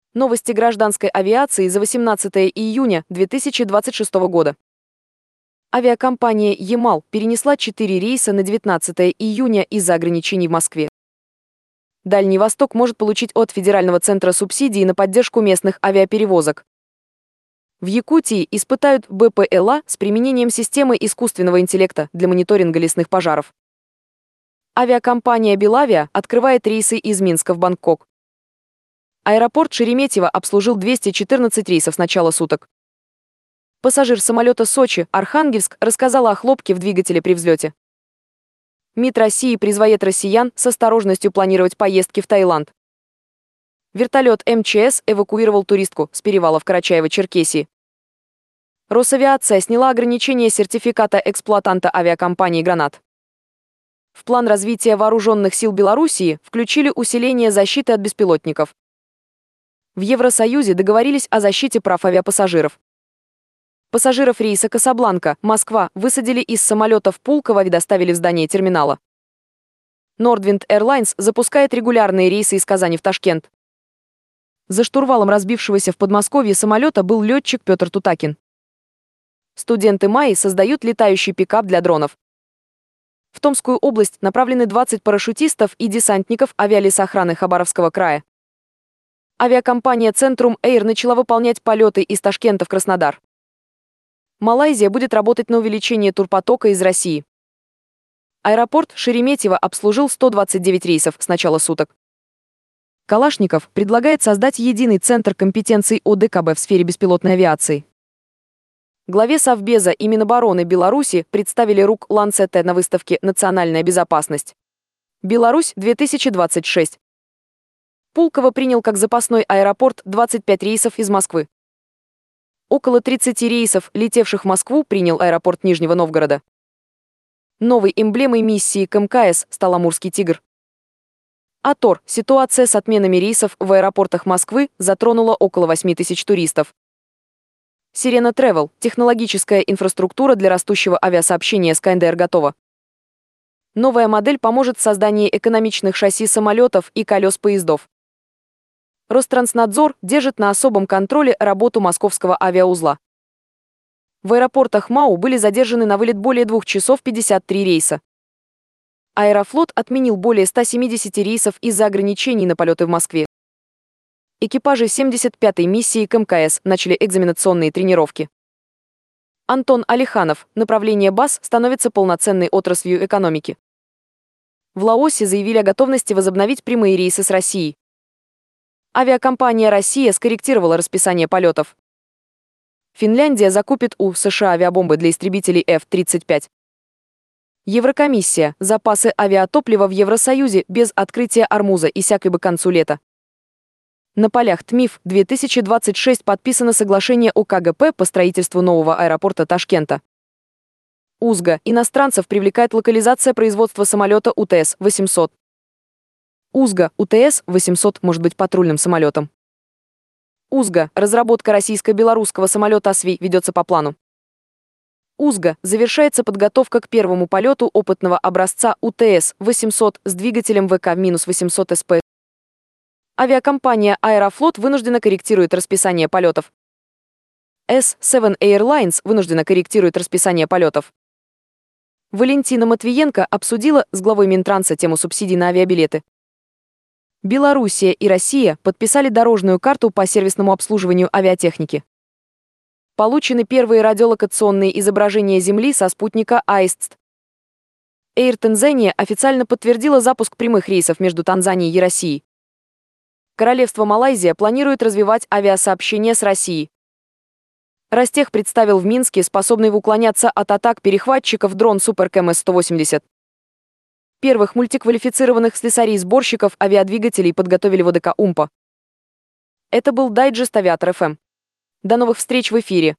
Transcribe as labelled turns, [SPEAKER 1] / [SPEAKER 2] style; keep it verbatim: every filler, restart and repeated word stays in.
[SPEAKER 1] Новости гражданской авиации за восемнадцатое июня две тысячи двадцать шестого года. Авиакомпания «Ямал» перенесла четыре рейса на девятнадцатое июня из-за ограничений в Москве. Дальний Восток может получить от Федерального центра субсидии на поддержку местных авиаперевозок. В Якутии испытают БПЛА с применением системы искусственного интеллекта для мониторинга лесных пожаров. Авиакомпания «Белавиа» открывает рейсы из Минска в Бангкок. Аэропорт Шереметьево обслужил двести четырнадцать рейсов с начала суток. Пассажир самолета Сочи-Архангельск рассказала о хлопке в двигателе при взлете. МИД России призывает россиян с осторожностью планировать поездки в Таиланд. Вертолет эм че эс эвакуировал туристку с перевала в Карачаево-Черкесии. Росавиация сняла ограничение сертификата эксплуатанта авиакомпании «Гранат». В план развития вооруженных сил Белоруссии включили усиление защиты от беспилотников. В Евросоюзе договорились о защите прав авиапассажиров. Пассажиров рейса Касабланка, Москва высадили из самолета в Пулково и доставили в здание терминала. Nordwind Airlines запускает регулярные рейсы из Казани в Ташкент. За штурвалом разбившегося в Подмосковье самолета был летчик Петр Тутакин. Студенты МАИ создают летающий пикап для дронов. В Томскую область направлены двадцать парашютистов и десантников авиалесоохраны Хабаровского края. Авиакомпания «Центрум Эйр» начала выполнять полеты из Ташкента в Краснодар. Малайзия будет работать на увеличение турпотока из России. Аэропорт Шереметьево обслужил сто двадцать девять рейсов с начала суток. Калашников предлагает создать единый центр компетенций о дэ ка бэ в сфере беспилотной авиации. Главе Совбеза и Минобороны Беларуси представили РУК Ланцете на выставке «Национальная безопасность. Беларусь-две тысячи двадцать шесть». Пулково принял как запасной аэропорт двадцать пять рейсов из Москвы. Около тридцати рейсов, летевших в Москву, принял аэропорт Нижнего Новгорода. Новой эмблемой миссии к эм ка эс стал Амурский тигр. АТОР. Ситуация с отменами рейсов в аэропортах Москвы затронула около восьми тысяч туристов. Сирена Travel. Технологическая инфраструктура для растущего авиасообщения Skyndar готова. Новая модель поможет в создании экономичных шасси самолетов и колес поездов. Ространснадзор держит на особом контроле работу московского авиаузла. В аэропортах МАУ были задержаны на вылет более двух часов пятьдесят три рейса. Аэрофлот отменил более ста семидесяти рейсов из-за ограничений на полеты в Москве. Экипажи семьдесят пятой миссии к эм ка эс начали экзаменационные тренировки. Антон Алиханов. Направление БАС становится полноценной отраслью экономики. В Лаосе заявили о готовности возобновить прямые рейсы с Россией. Авиакомпания «Россия» скорректировала расписание полетов. Финляндия закупит у США авиабомбы для истребителей эф тридцать пять. Еврокомиссия. Запасы авиатоплива в Евросоюзе без открытия Ормуза иссякли бы к концу лета. На полях ТМИФ две тысячи двадцать шесть подписано соглашение о ка гэ пэ по строительству нового аэропорта Ташкента. УЗГА. Иностранцев привлекает локализация производства самолета у тэ эс восемьсот. УЗГА. у тэ эс восемьсот может быть патрульным самолетом. УЗГА. Разработка российско-белорусского самолета ОСВИ ведется по плану. УЗГА. Завершается подготовка к первому полету опытного образца у тэ эс восемьсот с двигателем вэ ка восемьсот эс пэ. Авиакомпания «Аэрофлот» вынуждена корректирует расписание полетов. эс семь Airlines вынуждена корректирует расписание полетов. Валентина Матвиенко обсудила с главой Минтранса тему субсидий на авиабилеты. Белоруссия и Россия подписали дорожную карту по сервисному обслуживанию авиатехники. Получены первые радиолокационные изображения Земли со спутника АИСТ. Air Tanzania официально подтвердила запуск прямых рейсов между Танзанией и Россией. Королевство Малайзия планирует развивать авиасообщение с Россией. Ростех представил в Минске способный уклоняться от атак перехватчиков дрон Суперкэм эс сто восемьдесят. Первых мультиквалифицированных слесарей-сборщиков авиадвигателей подготовили в о дэ ка «Умпа». Это был дайджест Авиатор эф эм. До новых встреч в эфире.